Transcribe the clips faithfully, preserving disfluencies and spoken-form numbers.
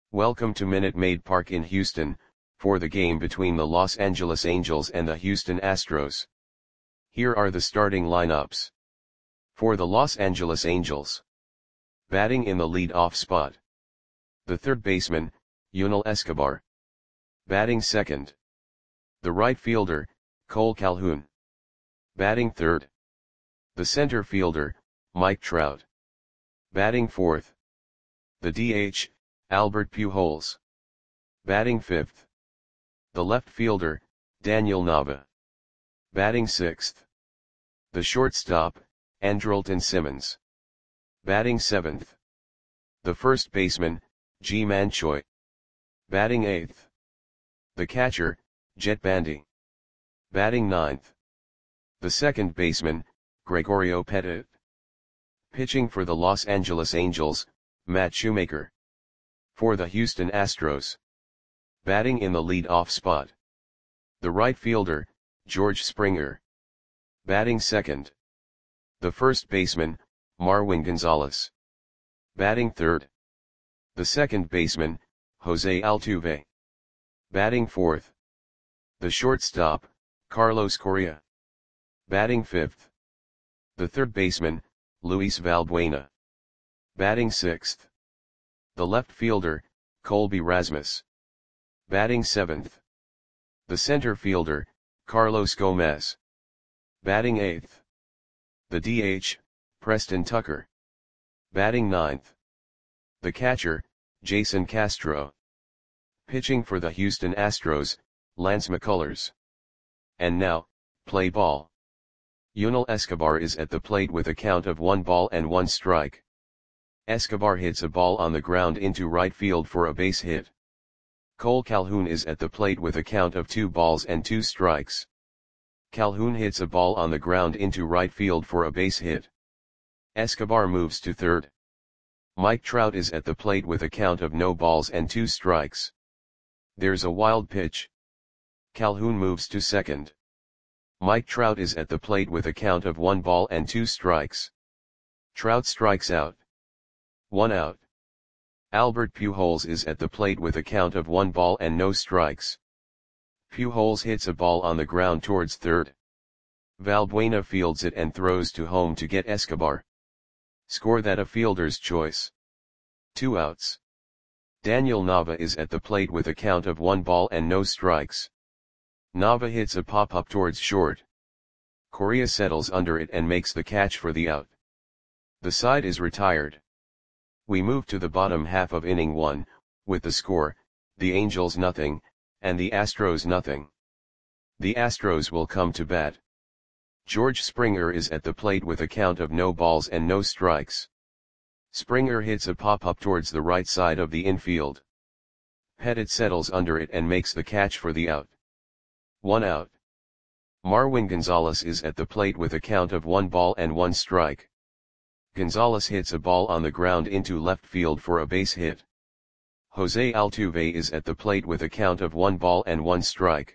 Welcome to Minute Maid Park in Houston, for the game between the Los Angeles Angels and the Houston Astros. Here are the starting lineups. For the Los Angeles Angels. Batting in the lead-off spot. The third baseman, Yunel Escobar. Batting second. The right fielder, Cole Calhoun. Batting third. The center fielder, Mike Trout. Batting fourth. The D H, Albert Pujols. Batting fifth. The left fielder, Daniel Nava. Batting sixth. The shortstop, Andrelton Simmons. Batting seventh. The first baseman, Ji-Man Choi. Batting eighth. The catcher, Jett Bandy. Batting ninth. The second baseman, Gregorio Petit. Pitching for the Los Angeles Angels, Matt Shoemaker. For the Houston Astros. Batting in the lead-off spot. The right fielder, George Springer. Batting second. The first baseman, Marwin Gonzalez. Batting third. The second baseman, Jose Altuve. Batting fourth. The shortstop, Carlos Correa. Batting fifth. The third baseman, Luis Valbuena. Batting sixth. The left fielder, Colby Rasmus. Batting seventh. The center fielder, Carlos Gomez. Batting eighth. The D H, Preston Tucker. Batting ninth. The catcher, Jason Castro. Pitching for the Houston Astros, Lance McCullers. And now, play ball. Yunel Escobar is at the plate with a count of one ball and one strike. Escobar hits a ball on the ground into right field for a base hit. Cole Calhoun is at the plate with a count of two balls and two strikes. Calhoun hits a ball on the ground into right field for a base hit. Escobar moves to third. Mike Trout is at the plate with a count of no balls and two strikes. There's a wild pitch. Calhoun moves to second. Mike Trout is at the plate with a count of one ball and two strikes. Trout strikes out. One out. Albert Pujols is at the plate with a count of one ball and no strikes. Pujols hits a ball on the ground towards third. Valbuena fields it and throws to home to get Escobar. Score that a fielder's choice. Two outs. Daniel Nava is at the plate with a count of one ball and no strikes. Nava hits a pop-up towards short. Correa settles under it and makes the catch for the out. The side is retired. We move to the bottom half of inning one, with the score, the Angels nothing, and the Astros nothing. The Astros will come to bat. George Springer is at the plate with a count of no balls and no strikes. Springer hits a pop-up towards the right side of the infield. Petit settles under it and makes the catch for the out. One out. Marwin Gonzalez is at the plate with a count of one ball and one strike. Gonzalez hits a ball on the ground into left field for a base hit. Jose Altuve is at the plate with a count of one ball and one strike.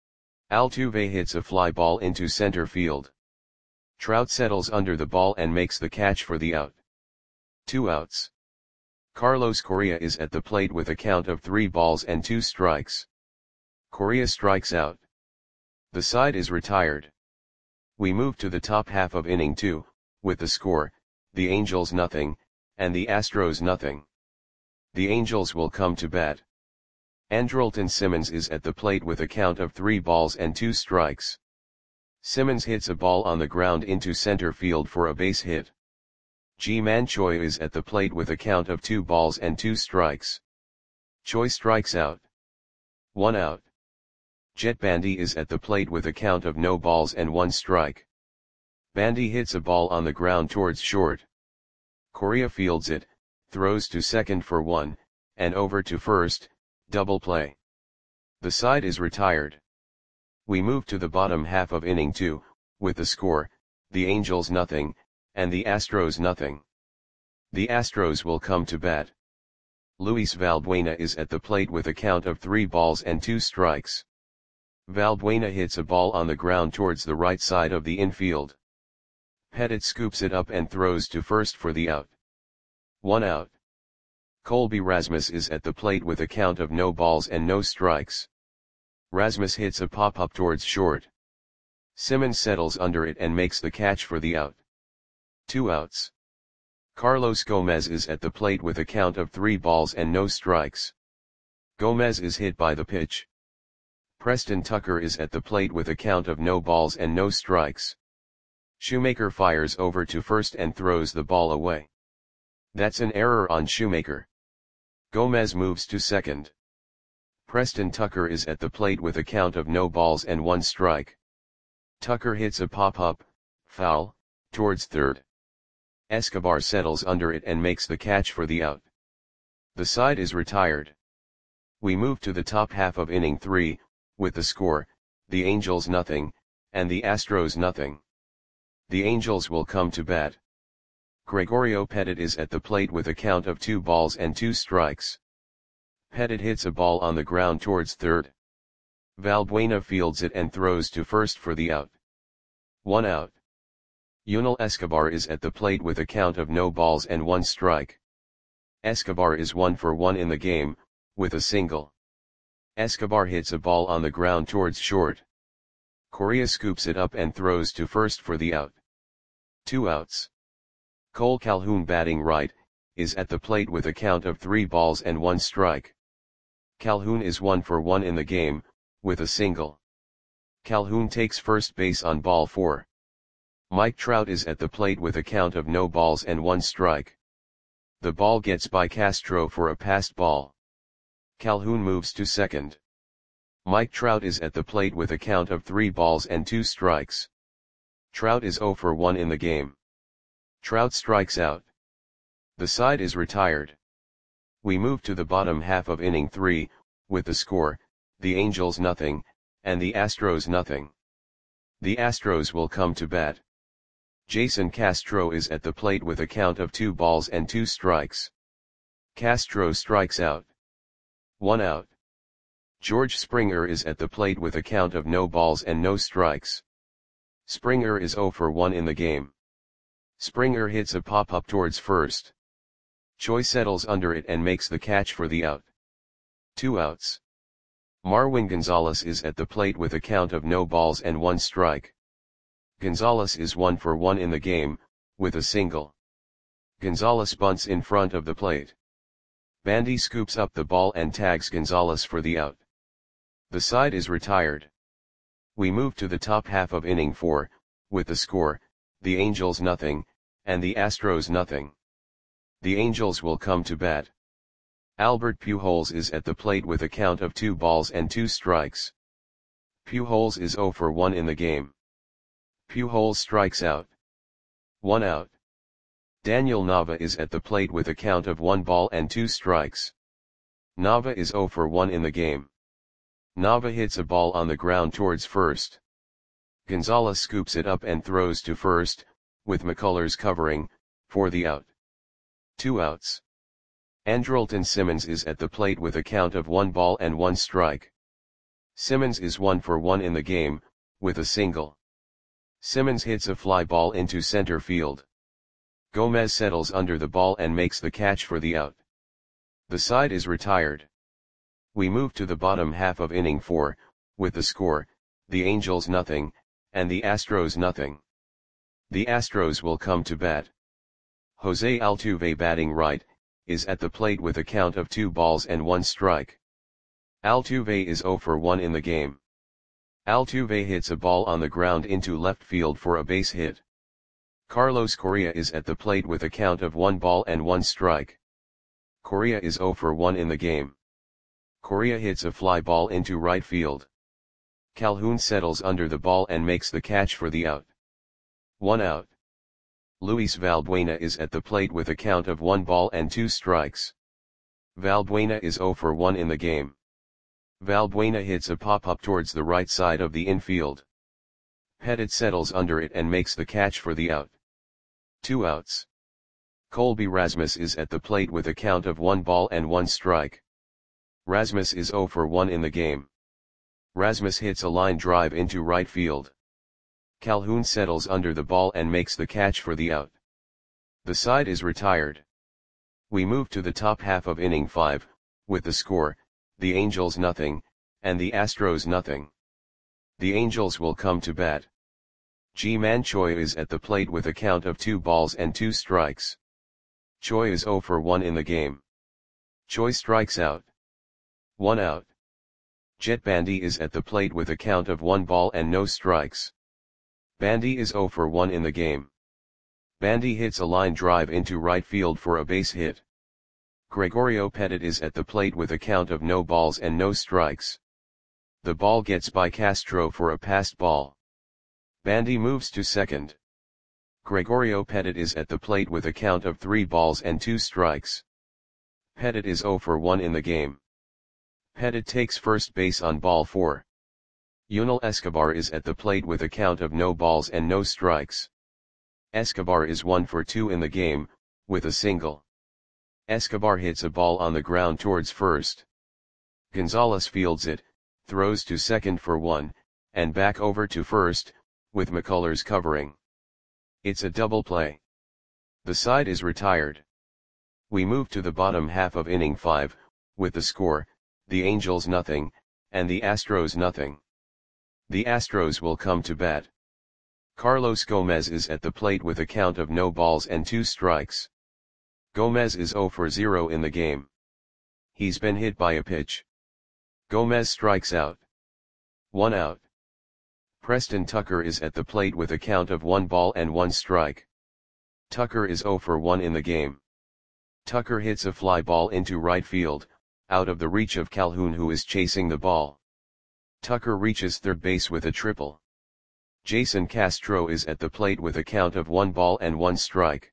Altuve hits a fly ball into center field. Trout settles under the ball and makes the catch for the out. Two outs. Carlos Correa is at the plate with a count of three balls and two strikes. Correa strikes out. The side is retired. We move to the top half of inning two, with the score, the Angels nothing, and the Astros nothing. The Angels will come to bat. Andrelton Simmons is at the plate with a count of three balls and two strikes. Simmons hits a ball on the ground into center field for a base hit. Ji-Man Choi is at the plate with a count of two balls and two strikes. Choi strikes out. One out. Jett Bandy is at the plate with a count of no balls and one strike. Bandy hits a ball on the ground towards short. Correa fields it, throws to second for one, and over to first, double play. The side is retired. We move to the bottom half of inning two, with the score, the Angels nothing, and the Astros nothing. The Astros will come to bat. Luis Valbuena is at the plate with a count of three balls and two strikes. Valbuena hits a ball on the ground towards the right side of the infield. Petit scoops it up and throws to first for the out. One out. Colby Rasmus is at the plate with a count of no balls and no strikes. Rasmus hits a pop-up towards short. Simmons settles under it and makes the catch for the out. Two outs. Carlos Gomez is at the plate with a count of three balls and no strikes. Gomez is hit by the pitch. Preston Tucker is at the plate with a count of no balls and no strikes. Shoemaker fires over to first and throws the ball away. That's an error on Shoemaker. Gomez moves to second. Preston Tucker is at the plate with a count of no balls and one strike. Tucker hits a pop-up, foul, towards third. Escobar settles under it and makes the catch for the out. The side is retired. We move to the top half of inning three, with the score, the Angels nothing, and the Astros nothing. The Angels will come to bat. Gregorio Petit is at the plate with a count of two balls and two strikes. Petit hits a ball on the ground towards third. Valbuena fields it and throws to first for the out. One out. Yunel Escobar is at the plate with a count of no balls and one strike. Escobar is one for one in the game, with a single. Escobar hits a ball on the ground towards short. Correa scoops it up and throws to first for the out. Two outs. Cole Calhoun, batting right, is at the plate with a count of three balls and one strike. Calhoun is one for one in the game, with a single. Calhoun takes first base on ball four. Mike Trout is at the plate with a count of no balls and one strike. The ball gets by Castro for a passed ball. Calhoun moves to second. Mike Trout is at the plate with a count of three balls and two strikes. Trout is zero for one in the game. Trout strikes out. The side is retired. We move to the bottom half of inning three, with the score, the Angels nothing, and the Astros nothing. The Astros will come to bat. Jason Castro is at the plate with a count of two balls and two strikes. Castro strikes out. One out. George Springer is at the plate with a count of no balls and no strikes. Springer is zero for one in the game. Springer hits a pop-up towards first. Choi settles under it and makes the catch for the out. Two outs. Marwin Gonzalez is at the plate with a count of no balls and one strike. Gonzalez is one for one in the game, with a single. Gonzalez bunts in front of the plate. Bandy scoops up the ball and tags Gonzalez for the out. The side is retired. We move to the top half of inning four, with the score, the Angels nothing, and the Astros nothing. The Angels will come to bat. Albert Pujols is at the plate with a count of two balls and two strikes. Pujols is zero for one in the game. Pujols strikes out. One out. Daniel Nava is at the plate with a count of one ball and two strikes. Nava is zero for one in the game. Nava hits a ball on the ground towards first. Gonzalez scoops it up and throws to first, with McCullers covering, for the out. Two outs. Andrelton Simmons is at the plate with a count of one ball and one strike. Simmons is one for one in the game, with a single. Simmons hits a fly ball into center field. Gomez settles under the ball and makes the catch for the out. The side is retired. We move to the bottom half of inning four, with the score, the Angels nothing, and the Astros nothing. The Astros will come to bat. Jose Altuve, batting right, is at the plate with a count of two balls and one strike. Altuve is zero for one in the game. Altuve hits a ball on the ground into left field for a base hit. Carlos Correa is at the plate with a count of one ball and one strike. Correa is zero for one in the game. Correa hits a fly ball into right field. Calhoun settles under the ball and makes the catch for the out. One out. Luis Valbuena is at the plate with a count of one ball and two strikes. Valbuena is zero for one in the game. Valbuena hits a pop-up towards the right side of the infield. Petit settles under it and makes the catch for the out. Two outs. Colby Rasmus is at the plate with a count of one ball and one strike. Rasmus is zero for one in the game. Rasmus hits a line drive into right field. Calhoun settles under the ball and makes the catch for the out. The side is retired. We move to the top half of inning five, with the score, the Angels nothing, and the Astros nothing. The Angels will come to bat. Ji-Man Choi is at the plate with a count of two balls and two strikes. Choi is zero for one in the game. Choi strikes out. One out. Jet Bandy is at the plate with a count of one ball and no strikes. Bandy is zero for one in the game. Bandy hits a line drive into right field for a base hit. Gregorio Petit is at the plate with a count of no balls and no strikes. The ball gets by Castro for a passed ball. Bandy moves to second. Gregorio Petit is at the plate with a count of three balls and two strikes. Petit is zero for one in the game. Petit takes first base on ball four. Yunel Escobar is at the plate with a count of no balls and no strikes. Escobar is one for two in the game, with a single. Escobar hits a ball on the ground towards first. Gonzalez fields it, throws to second for one, and back over to first, with McCullers covering. It's a double play. The side is retired. We move to the bottom half of inning five, with the score, the Angels nothing, and the Astros nothing. The Astros will come to bat. Carlos Gomez is at the plate with a count of no balls and two strikes. Gomez is zero for zero in the game. He's been hit by a pitch. Gomez strikes out. One out. Preston Tucker is at the plate with a count of one ball and one strike. Tucker is zero for one in the game. Tucker hits a fly ball into right field, out of the reach of Calhoun, who is chasing the ball. Tucker reaches third base with a triple. Jason Castro is at the plate with a count of one ball and one strike.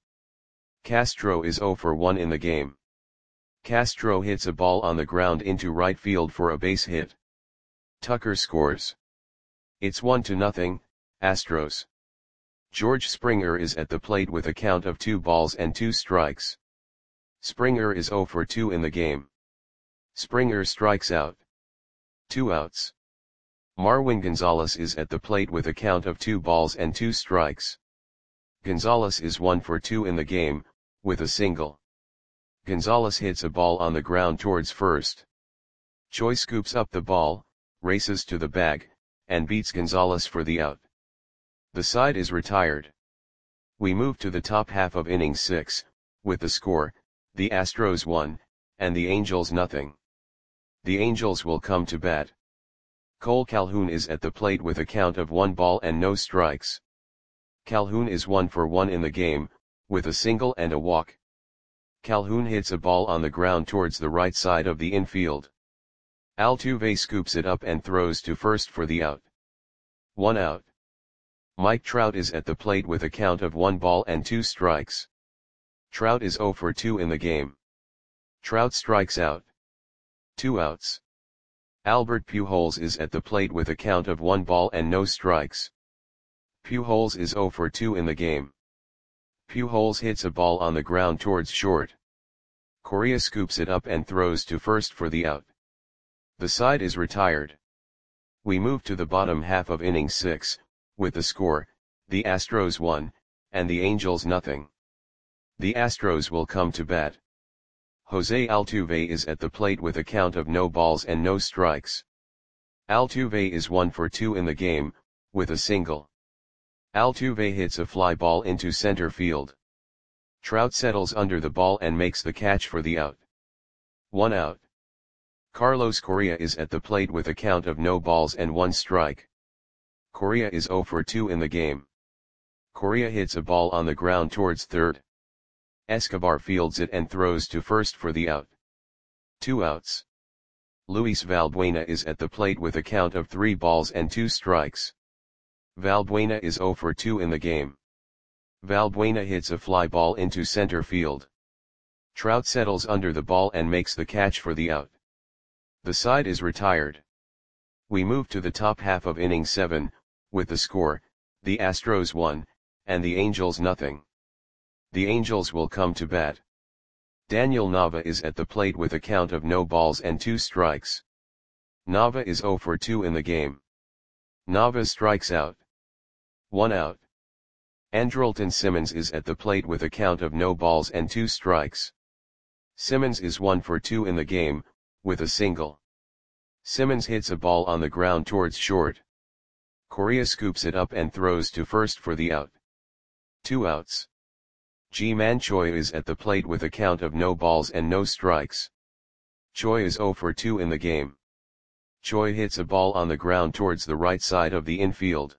Castro is zero for one in the game. Castro hits a ball on the ground into right field for a base hit. Tucker scores. It's one to nothing, Astros. George Springer is at the plate with a count of two balls and two strikes. Springer is zero for two in the game. Springer strikes out. Two outs. Marwin Gonzalez is at the plate with a count of two balls and two strikes. Gonzalez is one for two in the game, with a single. Gonzalez hits a ball on the ground towards first. Choi scoops up the ball, races to the bag, and beats Gonzalez for the out. The side is retired. We move to the top half of inning six, with the score, the Astros one, and the Angels nothing. The Angels will come to bat. Cole Calhoun is at the plate with a count of one ball and no strikes. Calhoun is one for one in the game, with a single and a walk. Calhoun hits a ball on the ground towards the right side of the infield. Altuve scoops it up and throws to first for the out. One out. Mike Trout is at the plate with a count of one ball and two strikes. Trout is zero for two in the game. Trout strikes out. Two outs. Albert Pujols is at the plate with a count of one ball and no strikes. Pujols is zero for two in the game. Pujols hits a ball on the ground towards short. Correa scoops it up and throws to first for the out. The side is retired. We move to the bottom half of inning six, with the score, the Astros one, and the Angels nothing. The Astros will come to bat. Jose Altuve is at the plate with a count of no balls and no strikes. Altuve is one for two in the game, with a single. Altuve hits a fly ball into center field. Trout settles under the ball and makes the catch for the out. One out. Carlos Correa is at the plate with a count of no balls and one strike. Correa is zero for two in the game. Correa hits a ball on the ground towards third. Escobar fields it and throws to first for the out. Two outs. Luis Valbuena is at the plate with a count of three balls and two strikes. Valbuena is zero for two in the game. Valbuena hits a fly ball into center field. Trout settles under the ball and makes the catch for the out. The side is retired. We move to the top half of inning seven, with the score, the Astros one, and the Angels nothing. The Angels will come to bat. Daniel Nava is at the plate with a count of no balls and two strikes. Nava is zero for two in the game. Nava strikes out. One out. Andrelton Simmons is at the plate with a count of no balls and two strikes. Simmons is one for two in the game, with a single. Simmons hits a ball on the ground towards short. Correa scoops it up and throws to first for the out. Two outs. Ji-Man Choi is at the plate with a count of no balls and no strikes. Choi is zero for two in the game. Choi hits a ball on the ground towards the right side of the infield.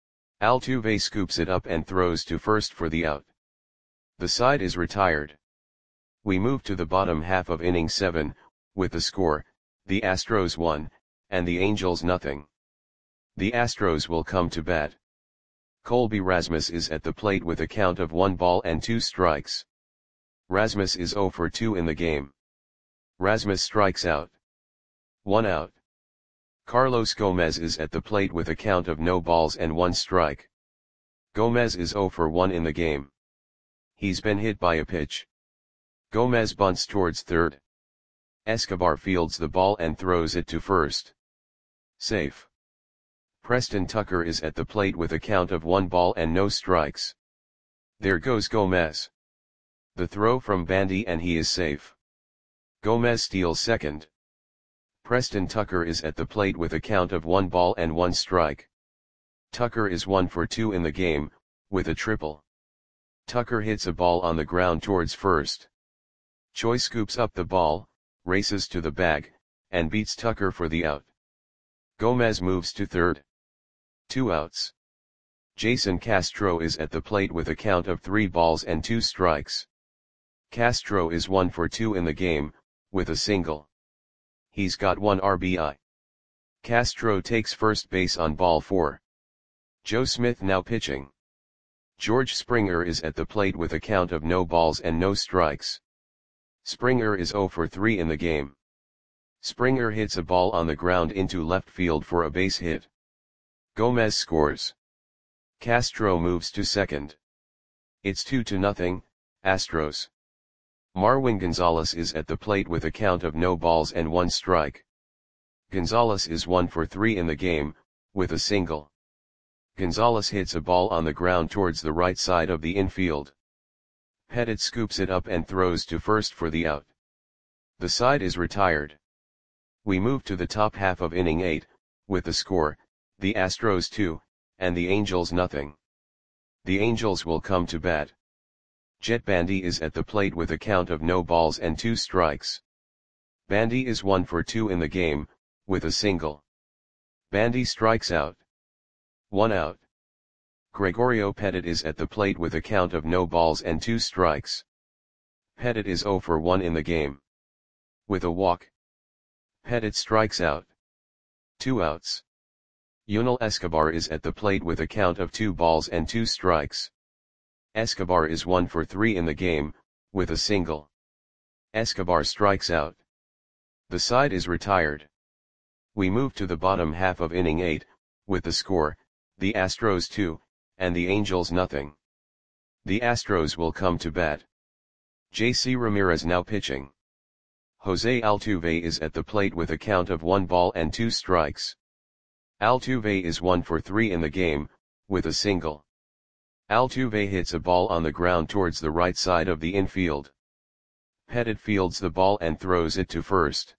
Altuve scoops it up and throws to first for the out. The side is retired. We move to the bottom half of inning seven, with the score, the Astros one, and the Angels nothing. The Astros will come to bat. Colby Rasmus is at the plate with a count of one ball and two strikes. Rasmus is zero for two in the game. Rasmus strikes out. One out. Carlos Gomez is at the plate with a count of no balls and one strike. Gomez is zero for one in the game. He's been hit by a pitch. Gomez bunts towards third. Escobar fields the ball and throws it to first. Safe. Preston Tucker is at the plate with a count of one ball and no strikes. There goes Gomez. The throw from Bandy and he is safe. Gomez steals second. Preston Tucker is at the plate with a count of one ball and one strike. Tucker is one for two in the game, with a triple. Tucker hits a ball on the ground towards first. Choi scoops up the ball, races to the bag, and beats Tucker for the out. Gomez moves to third. Two outs. Jason Castro is at the plate with a count of three balls and two strikes. Castro is one for two in the game, with a single. He's got one R B I. Castro takes first base on ball four. Joe Smith now pitching. George Springer is at the plate with a count of no balls and no strikes. Springer is zero for three in the game. Springer hits a ball on the ground into left field for a base hit. Gomez scores. Castro moves to second. It's two to nothing, Astros. Marwin Gonzalez is at the plate with a count of no balls and one strike. Gonzalez is one for three in the game, with a single. Gonzalez hits a ball on the ground towards the right side of the infield. Pettit scoops it up and throws to first for the out. The side is retired. We move to the top half of inning eight, with the score, the Astros two, and the Angels nothing. The Angels will come to bat. Jet Bandy is at the plate with a count of no balls and two strikes. Bandy is one for two in the game, with a single. Bandy strikes out. One out. Gregorio Pettit is at the plate with a count of no balls and two strikes. Pettit is zero for one in the game. With a walk. Pettit strikes out. Two outs. Yunel Escobar is at the plate with a count of two balls and two strikes. Escobar is one for three in the game, with a single. Escobar strikes out. The side is retired. We move to the bottom half of inning eight, with the score, the Astros two, and the Angels nothing. The Astros will come to bat. J C Ramirez now pitching. Jose Altuve is at the plate with a count of one ball and two strikes. Altuve is one for three in the game, with a single. Altuve hits a ball on the ground towards the right side of the infield. Pettit fields the ball and throws it to first.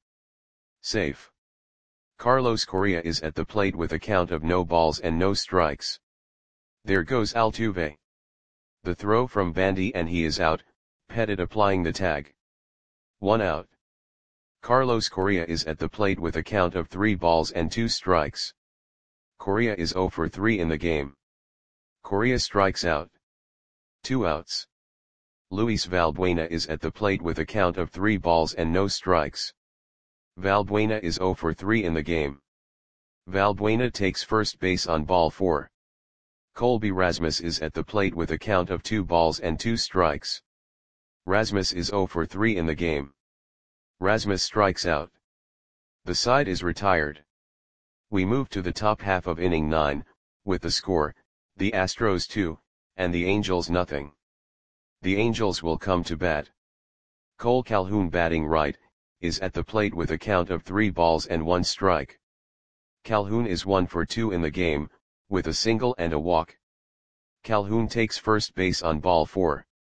Safe. Carlos Correa is at the plate with a count of no balls and no strikes. There goes Altuve. The throw from Bandy and he is out, Pettit applying the tag. One out. Carlos Correa is at the plate with a count of three balls and two strikes. Correa is zero for three in the game. Correa strikes out. Two outs. Luis Valbuena is at the plate with a count of three balls and no strikes. Valbuena is zero for three in the game. Valbuena takes first base on ball four. Colby Rasmus is at the plate with a count of two balls and two strikes. Rasmus is zero for three in the game. Rasmus strikes out. The side is retired. We move to the top half of inning nine, with the score, the Astros two, and the Angels nothing. The Angels will come to bat. Cole Calhoun batting right, is at the plate with a count of three balls and one strike. Calhoun is one for two in the game, with a single and a walk. Calhoun takes first base on ball four.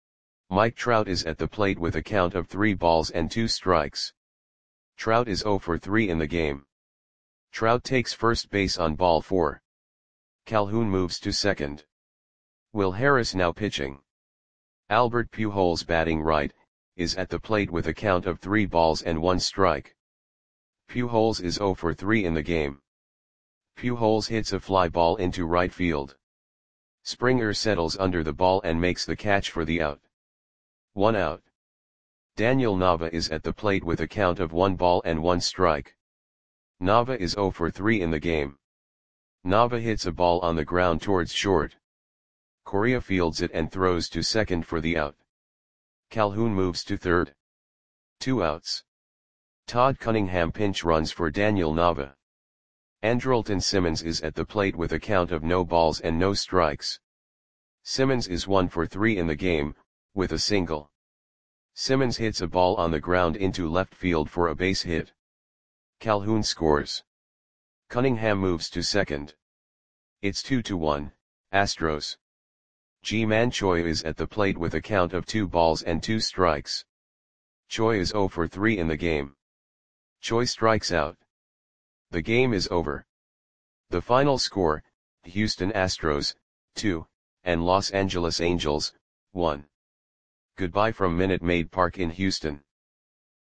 Mike Trout is at the plate with a count of three balls and two strikes. Trout is zero for three in the game. Trout takes first base on ball four. Calhoun moves to second. Will Harris now pitching. Albert Pujols batting right, is at the plate with a count of three balls and one strike. Pujols is zero for three in the game. Pujols hits a fly ball into right field. Springer settles under the ball and makes the catch for the out. One out. Daniel Nava is at the plate with a count of one ball and one strike. Nava is zero for three in the game. Nava hits a ball on the ground towards short. Correa fields it and throws to second for the out. Calhoun moves to third. Two outs. Todd Cunningham pinch runs for Daniel Nava. Andrelton Simmons is at the plate with a count of no balls and no strikes. Simmons is one for three in the game, with a single. Simmons hits a ball on the ground into left field for a base hit. Calhoun scores. Cunningham moves to second. It's two to one, Astros. Ji-Man Choi is at the plate with a count of two balls and two strikes. Choi is zero for three in the game. Choi strikes out. The game is over. The final score, Houston Astros, two, and Los Angeles Angels, one. Goodbye from Minute Maid Park in Houston.